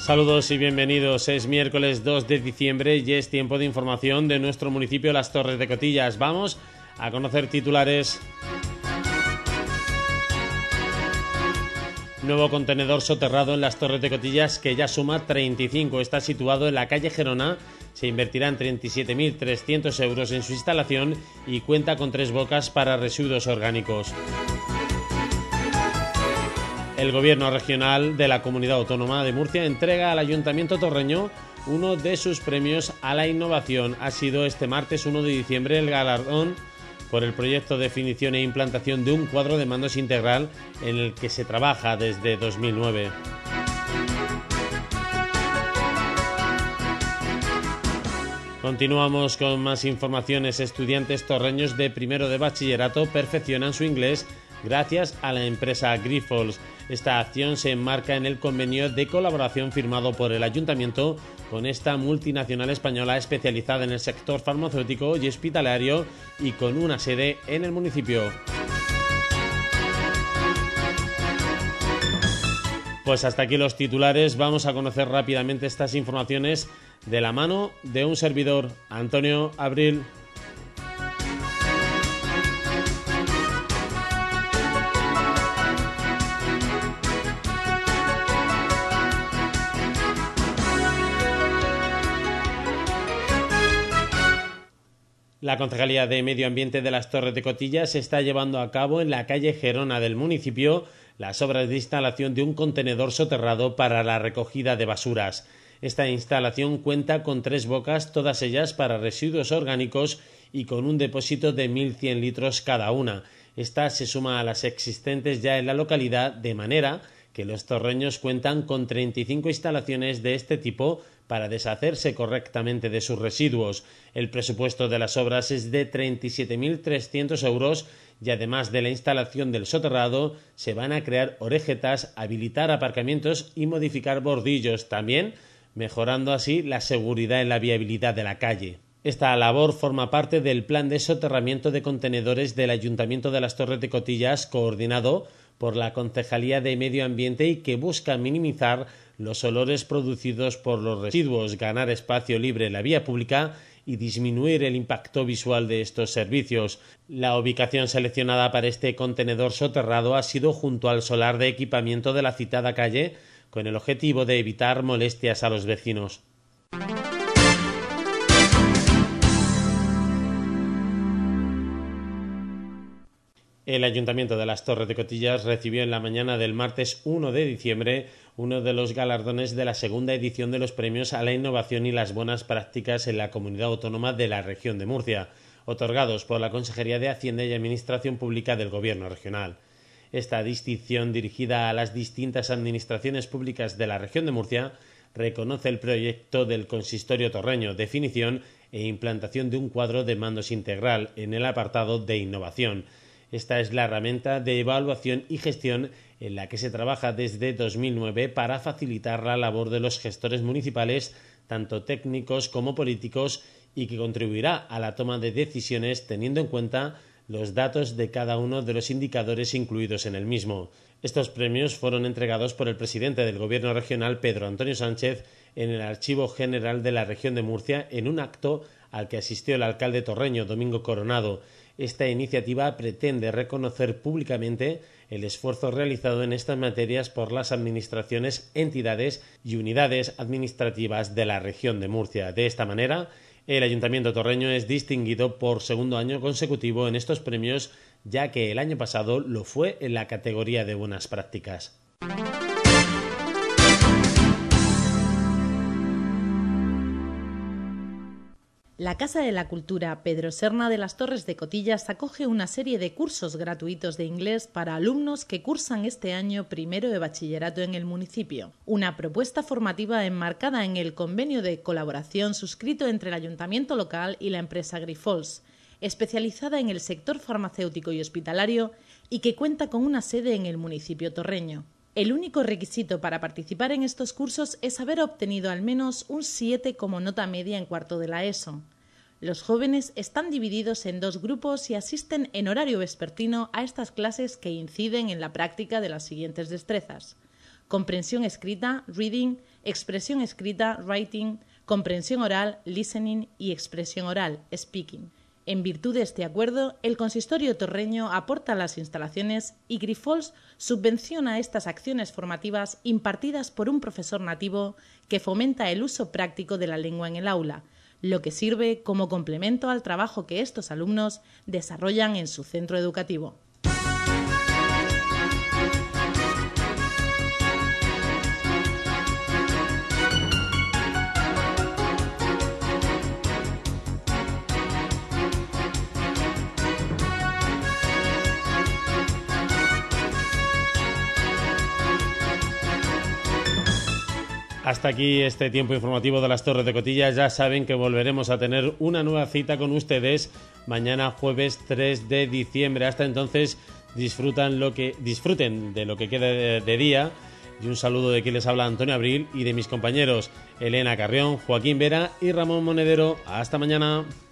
Saludos y bienvenidos. Es miércoles 2 de diciembre y es tiempo de información de nuestro municipio Las Torres de Cotillas. Vamos a conocer titulares. Nuevo contenedor soterrado en Las Torres de Cotillas que ya suma 35. Está situado en la calle Gerona. Se invertirán 37.300 euros en su instalación y cuenta con 3 bocas para residuos orgánicos. El Gobierno regional de la Comunidad Autónoma de Murcia entrega al Ayuntamiento torreño uno de sus premios a la innovación. Ha sido este martes 1 de diciembre el galardón por el proyecto de definición e implantación de un cuadro de mandos integral en el que se trabaja desde 2009. Continuamos con más informaciones. Estudiantes torreños de primero de bachillerato perfeccionan su inglés gracias a la empresa Grifols. Esta acción se enmarca en el convenio de colaboración firmado por el Ayuntamiento con esta multinacional española especializada en el sector farmacéutico y hospitalario y con una sede en el municipio. Pues hasta aquí los titulares. Vamos a conocer rápidamente estas informaciones de la mano de un servidor, Antonio Abril. La Concejalía de Medio Ambiente de Las Torres de Cotillas está llevando a cabo en la calle Gerona del municipio las obras de instalación de un contenedor soterrado para la recogida de basuras. Esta instalación cuenta con 3 bocas, todas ellas para residuos orgánicos y con un depósito de 1.100 litros cada una. Esta se suma a las existentes ya en la localidad, de manera que los torreños cuentan con 35 instalaciones de este tipo para deshacerse correctamente de sus residuos. El presupuesto de las obras es de 37.300 euros y además de la instalación del soterrado se van a crear orejetas, habilitar aparcamientos y modificar bordillos, también mejorando así la seguridad y la viabilidad de la calle. Esta labor forma parte del plan de soterramiento de contenedores del Ayuntamiento de Las Torres de Cotillas, coordinado por la Concejalía de Medio Ambiente y que busca minimizar los olores producidos por los residuos, ganar espacio libre en la vía pública y disminuir el impacto visual de estos servicios. La ubicación seleccionada para este contenedor soterrado ha sido junto al solar de equipamiento de la citada calle, con el objetivo de evitar molestias a los vecinos. El Ayuntamiento de Las Torres de Cotillas recibió en la mañana del martes 1 de diciembre uno de los galardones de la segunda edición de los premios a la innovación y las buenas prácticas en la Comunidad Autónoma de la Región de Murcia, otorgados por la Consejería de Hacienda y Administración Pública del Gobierno regional. Esta distinción, dirigida a las distintas administraciones públicas de la Región de Murcia, reconoce el proyecto del Consistorio torreño, definición e implantación de un cuadro de mandos integral en el apartado de innovación. Esta es la herramienta de evaluación y gestión en la que se trabaja desde 2009 para facilitar la labor de los gestores municipales, tanto técnicos como políticos, y que contribuirá a la toma de decisiones teniendo en cuenta los datos de cada uno de los indicadores incluidos en el mismo. Estos premios fueron entregados por el presidente del Gobierno regional, Pedro Antonio Sánchez, en el Archivo General de la Región de Murcia, en un acto al que asistió el alcalde torreño, Domingo Coronado. Esta iniciativa pretende reconocer públicamente el esfuerzo realizado en estas materias por las administraciones, entidades y unidades administrativas de la región de Murcia. De esta manera, el Ayuntamiento torreño es distinguido por segundo año consecutivo en estos premios, ya que el año pasado lo fue en la categoría de buenas prácticas. La Casa de la Cultura Pedro Serna de Las Torres de Cotillas acoge una serie de cursos gratuitos de inglés para alumnos que cursan este año primero de bachillerato en el municipio. Una propuesta formativa enmarcada en el convenio de colaboración suscrito entre el ayuntamiento local y la empresa Grifols, especializada en el sector farmacéutico y hospitalario y que cuenta con una sede en el municipio torreño. El único requisito para participar en estos cursos es haber obtenido al menos un 7 como nota media en cuarto de la ESO. Los jóvenes están divididos en 2 grupos y asisten en horario vespertino a estas clases que inciden en la práctica de las siguientes destrezas: comprensión escrita, reading, expresión escrita, writing, comprensión oral, listening y expresión oral, speaking. En virtud de este acuerdo, el consistorio torreño aporta las instalaciones y Grifols subvenciona estas acciones formativas impartidas por un profesor nativo que fomenta el uso práctico de la lengua en el aula, lo que sirve como complemento al trabajo que estos alumnos desarrollan en su centro educativo. Hasta aquí este tiempo informativo de las Torres de Cotillas. Ya saben que volveremos a tener una nueva cita con ustedes mañana jueves 3 de diciembre. Hasta entonces disfruten de lo que queda de día. Y un saludo de quien les habla, Antonio Abril, y de mis compañeros Elena Carrión, Joaquín Vera y Ramón Monedero. Hasta mañana.